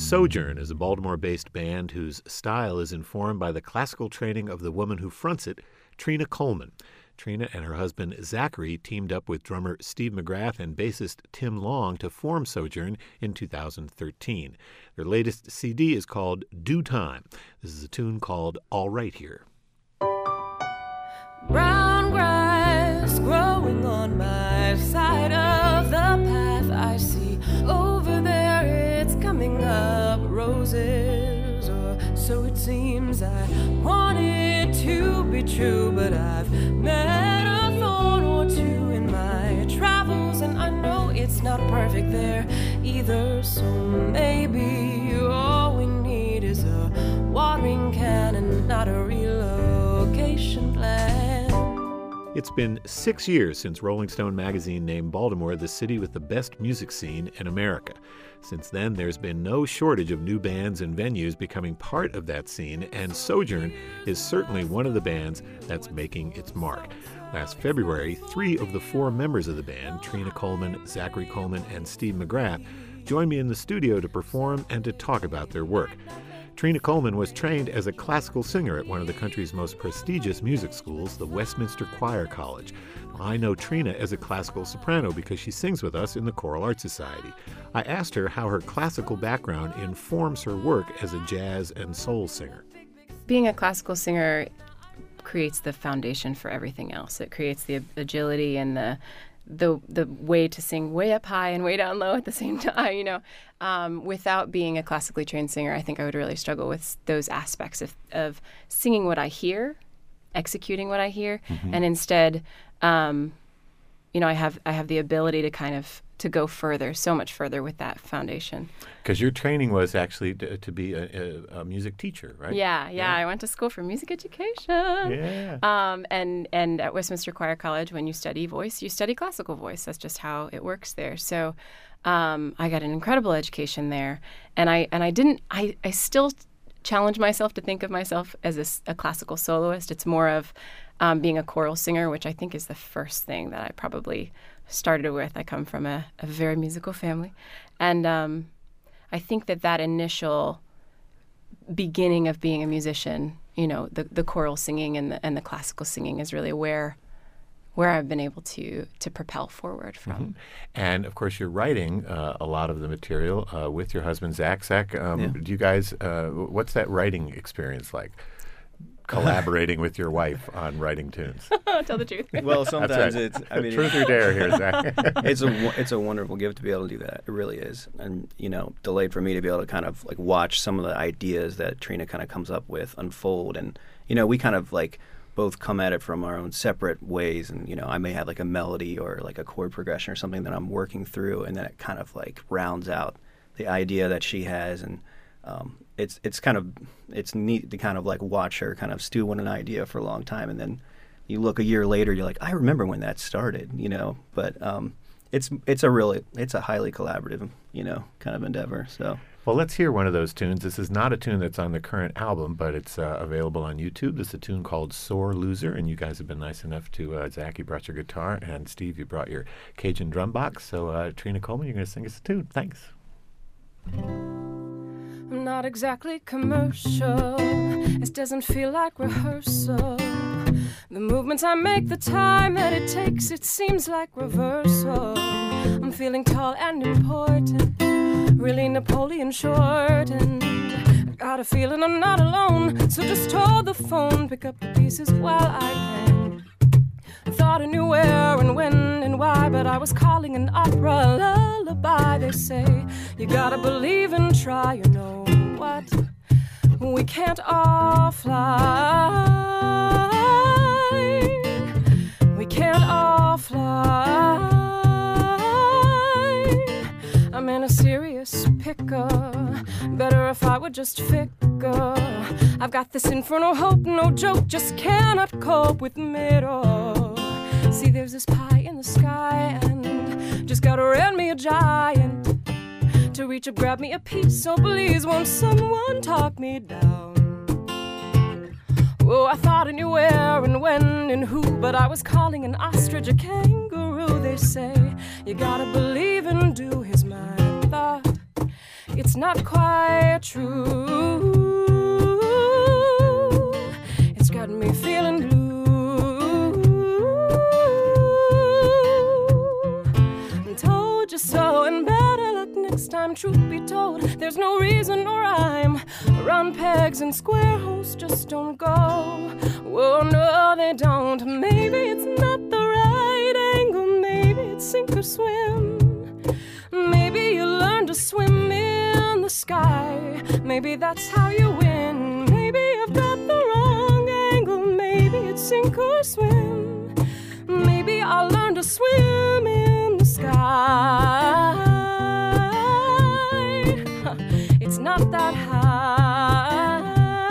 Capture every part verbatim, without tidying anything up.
Sojourn is a Baltimore-based band whose style is informed by the classical training of the woman who fronts it, Trina Coleman. Trina and her husband Zachary teamed up with drummer Steve McGrath and bassist Tim Long to form Sojourn in two thousand thirteen. Their latest C D is called Due Time. This is a tune called All Right Here. Brown grass growing on my side of the path. I see over there it's coming up roses, or so it seems. I want it to be true, but I've met a thorn or two in my travels, and I know it's not perfect there either. So maybe all we need is a watering can and not a relocation plan. It's been six years since Rolling Stone magazine named Baltimore the city with the best music scene in America. Since then, there's been no shortage of new bands and venues becoming part of that scene, and Sojourn is certainly one of the bands that's making its mark. Last February, three of the four members of the band, Trina Coleman, Zachary Coleman, and Steve McGrath, joined me in the studio to perform and to talk about their work. Trina Coleman was trained as a classical singer at one of the country's most prestigious music schools, the Westminster Choir College. I know Trina as a classical soprano because she sings with us in the Choral Art Society. I asked her how her classical background informs her work as a jazz and soul singer. Being a classical singer creates the foundation for everything else. It creates the agility and the the the way to sing way up high and way down low at the same time, you know. Um, without being a classically trained singer, I think I would really struggle with those aspects of, of singing what I hear, executing what I hear, mm-hmm. and instead, um, you know, I have I have the ability to kind of to go further, so much further with that foundation. Because your training was actually to, to be a, a, a music teacher, right? Yeah, yeah, yeah. I went to school for music education. Yeah. Um, and, and at Westminster Choir College, when you study voice, you study classical voice. That's just how it works there. So um, I got an incredible education there. And I and I didn't, I, I still challenge myself to think of myself as a, a classical soloist. It's more of um, being a choral singer, which I think is the first thing that I probably started with. I come from a, a very musical family. And um, I think that that initial beginning of being a musician, you know, the, the choral singing and the, and the classical singing is really where where I've been able to to propel forward from. Mm-hmm. And, of course, you're writing uh, a lot of the material uh, with your husband, Zach. Zach, um, yeah. do you guys, uh, what's that writing experience like? Collaborating with your wife on writing tunes. Tell the truth. Well, sometimes right. it's. I mean, truth or dare here, Zach. it's a it's a wonderful gift to be able to do that. It really is, and you know, delayed for me to be able to kind of like watch some of the ideas that Trina kind of comes up with unfold, and you know, we kind of like both come at it from our own separate ways, and you know, I may have like a melody or like a chord progression or something that I'm working through, and then it kind of like rounds out the idea that she has, and. Um, it's it's kind of it's neat to kind of like watch her kind of stew on an idea for a long time, and then you look a year later, you're like, I remember when that started, you know. But um, it's it's a really it's a highly collaborative, you know, kind of endeavor. So well, let's hear one of those tunes. This is not a tune that's on the current album, but it's uh, available on YouTube. This is a tune called "Sore Loser," and you guys have been nice enough to uh, Zach, you brought your guitar, and Steve, you brought your Cajun drum box. So uh, Trina Coleman, you're going to sing us a tune. Thanks. I'm not exactly commercial. It doesn't feel like rehearsal. The movements I make, the time that it takes, it seems like reversal. I'm feeling tall and important, really Napoleon shortened. I got a feeling I'm not alone, so just hold the phone, pick up the pieces while I can. I thought I knew where and when and why, but I was calling an opera lullaby. They say you gotta believe and try, you know what? We can't all fly. We can't all fly. I'm in a serious pickle. Better if I would just fickle. I've got this infernal hope, no joke, just cannot cope with middle. See, there's this pie in the sky, and just gotta rent me a giant to reach up, grab me a piece. So please, won't someone talk me down? Oh, I thought I knew where and when and who, but I was calling an ostrich a kangaroo. They say you gotta believe and do. Here's my thought: it's it's not quite true. It's got me feeling blue. And told you so, and better luck next time. Truth be told, there's no reason or rhyme. Round pegs and square holes just don't go. Oh no, they don't. Maybe it's not the right angle. Maybe it's sink or swim. Maybe you learn to swim in the sky. Maybe that's how you win. Maybe I've got the wrong angle. Maybe it's sink or swim. Maybe I'll learn to swim in the sky. It's not that high.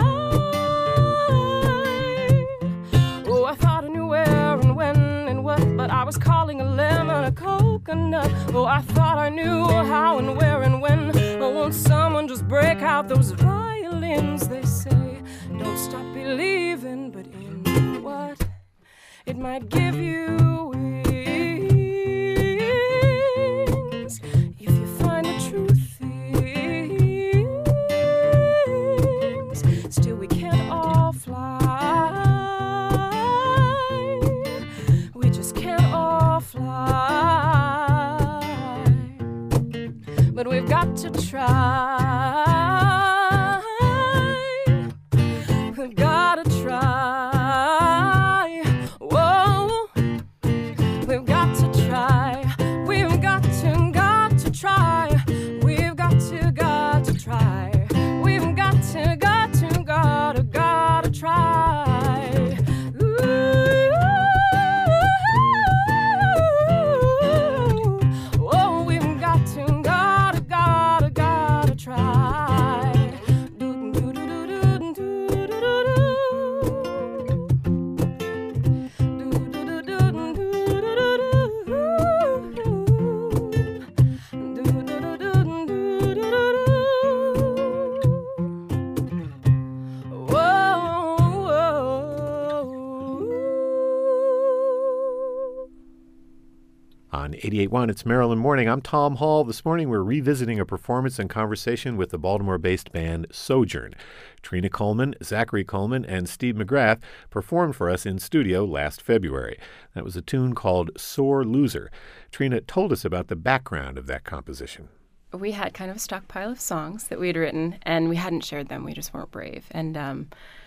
Oh, I thought I knew where and when and what, but I was calling a lemon a coconut. Oh, I thought I knew how and where and when. Oh, won't someone just break out those violins? They say, don't stop believing, but in what? It might give you wings if you find the true things. Still, we can't all fly. We just can't all fly. But we've got to try. We've got to try. Whoa. We've got to try. We've got to, got to try. We've got to, got to try. We've got to, got to, gotta, gotta try. Ooh. Oh, we've got to, gotta, gotta, gotta try. On eighty-eight point one, it's Maryland Morning. I'm Tom Hall. This morning we're revisiting a performance and conversation with the Baltimore-based band Sojourn. Trina Coleman, Zachary Coleman, and Steve McGrath performed for us in studio last February. That was a tune called Sore Loser. Trina told us about the background of that composition. We had kind of a stockpile of songs that we had written, and we hadn't shared them. We just weren't brave. And um,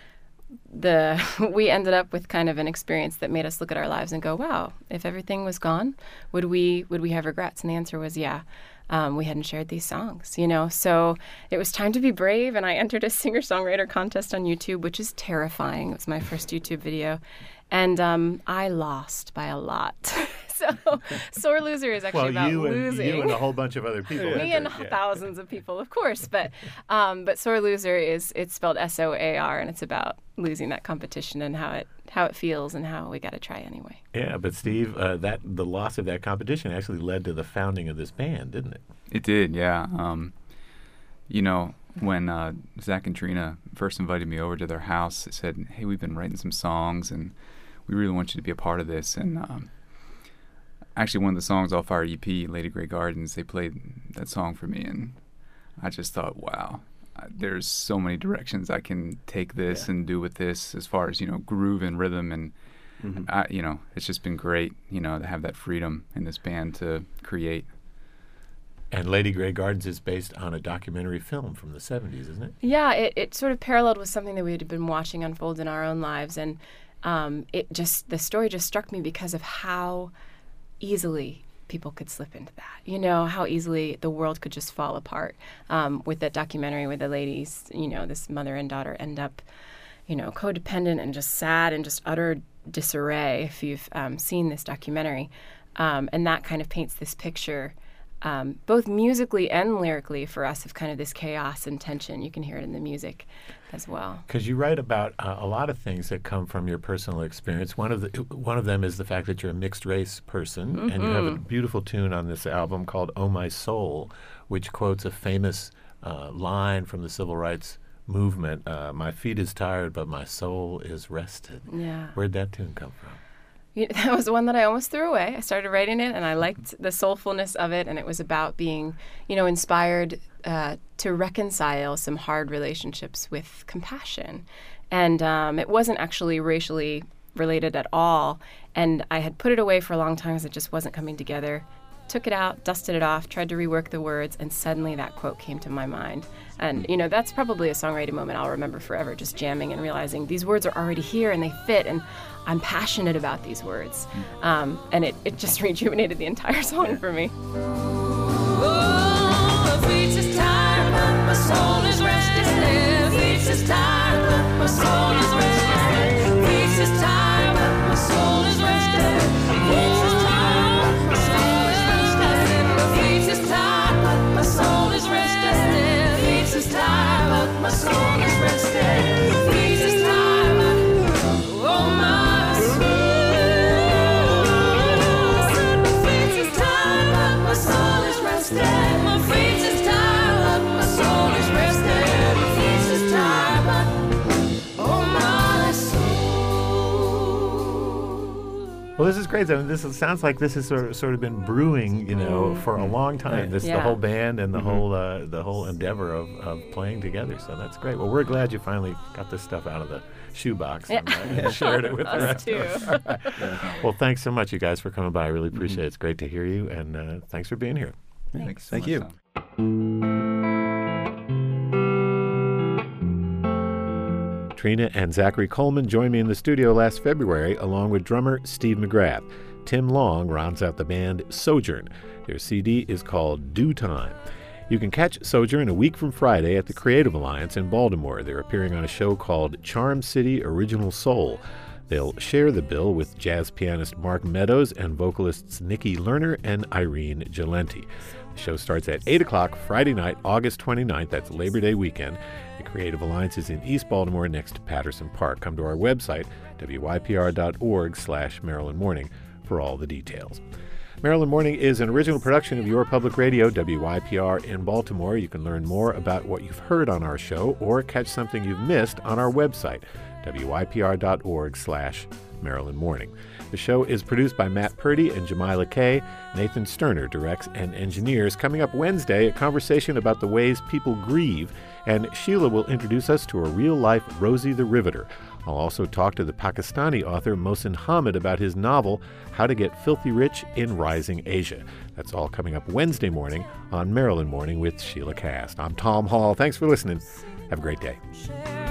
the we ended up with kind of an experience that made us look at our lives and go, wow, if everything was gone, would we would we have regrets? And the answer was yeah. Um, we hadn't shared these songs, you know. So it was time to be brave, and I entered a singer-songwriter contest on YouTube, which is terrifying. It was my first YouTube video. And um, I lost by a lot. So Sore Loser is actually well, about you and, losing. you and a whole bunch of other people. Me and yeah. thousands of people, of course. But um, but Sore Loser is, it's spelled S O A R, and it's about losing that competition and how it how it feels and how we got to try anyway. Yeah, but Steve, uh, that the loss of that competition actually led to the founding of this band, didn't it? It did, yeah. Um, you know, when uh, Zach and Trina first invited me over to their house, they said, hey, we've been writing some songs, and we really want you to be a part of this. And um, actually, one of the songs off our E P, Lady Grey Gardens, they played that song for me, and I just thought, wow, there's so many directions I can take this yeah. and do with this as far as, you know, groove and rhythm. And, mm-hmm. I, you know, it's just been great, you know, to have that freedom in this band to create. And Lady Grey Gardens is based on a documentary film from the seventies, isn't it? Yeah, it, it sort of paralleled with something that we had been watching unfold in our own lives. And um, it just, the story just struck me because of how easily people could slip into that. You know, how easily the world could just fall apart. Um, with that documentary where the ladies, you know, this mother and daughter end up, you know, codependent and just sad and just utter disarray, if you've um, seen this documentary. Um, and that kind of paints this picture, um, both musically and lyrically, for us, of kind of this chaos and tension. You can hear it in the music as well. Because you write about uh, a lot of things that come from your personal experience. One of the one of them is the fact that you're a mixed race person, mm-hmm. and you have a beautiful tune on this album called "Oh My Soul," which quotes a famous uh, line from the civil rights movement: uh, "My feet is tired, but my soul is rested." Yeah. Where'd that tune come from? That was one that I almost threw away. I started writing it, and I liked the soulfulness of it, and it was about being, you know, inspired uh, to reconcile some hard relationships with compassion. And um, it wasn't actually racially related at all, and I had put it away for a long time because it just wasn't coming together. Took it out, dusted it off, tried to rework the words, and suddenly that quote came to my mind. And, you know, that's probably a songwriting moment I'll remember forever, just jamming and realizing these words are already here and they fit, and I'm passionate about these words. Um, and it, it just rejuvenated the entire song for me. Oh, the beach is tired, but my soul is resting. The beach is tired, but my soul is resting. The beach is tired, but my soul is resting. The beach is tired, but my soul is resting. The beach is tired, but my soul is resting. The beach is tired, but my soul is resting. The beach is tired, but oh my soul. The beach is tired, but my soul is resting. My feet is tired, but my soul is resting. My feet is tired, but oh my soul. Well, this is great. I mean, this is, sounds like this has sort of, sort of been brewing, you know, mm-hmm. for a long time. This yeah. the whole band and the mm-hmm. whole uh, the whole endeavor of, of playing together. So that's great. Well, we're glad you finally got this stuff out of the shoebox and, uh, and shared it with the rest too. of us. Yeah. Well, thanks so much, you guys, for coming by. I really appreciate mm-hmm. it. It's great to hear you, and uh, thanks for being here. Thanks. Thanks so Thank much, you. Tom. Trina and Zachary Coleman joined me in the studio last February, along with drummer Steve McGrath. Tim Long rounds out the band Sojourn. Their C D is called Due Time. You can catch Sojourn a week from Friday at the Creative Alliance in Baltimore. They're appearing on a show called Charm City Original Soul. They'll share the bill with jazz pianist Mark Meadows and vocalists Nikki Lerner and Irene Gelenti. The show starts at eight o'clock Friday night, August twenty-ninth. That's Labor Day weekend. The Creative Alliance is in East Baltimore next to Patterson Park. Come to our website, w y p r dot org slash Maryland Morning, for all the details. Maryland Morning is an original production of Your Public Radio, W Y P R in Baltimore. You can learn more about what you've heard on our show or catch something you've missed on our website, w y p r dot org slash Maryland Morning. The show is produced by Matt Purdy and Jamila Kay. Nathan Sterner directs and engineers. Coming up Wednesday, a conversation about the ways people grieve, and Sheila will introduce us to a real-life Rosie the Riveter. I'll also talk to the Pakistani author Mohsin Hamid about his novel, How to Get Filthy Rich in Rising Asia. That's all coming up Wednesday morning on Maryland Morning with Sheila Cast. I'm Tom Hall. Thanks for listening. Have a great day.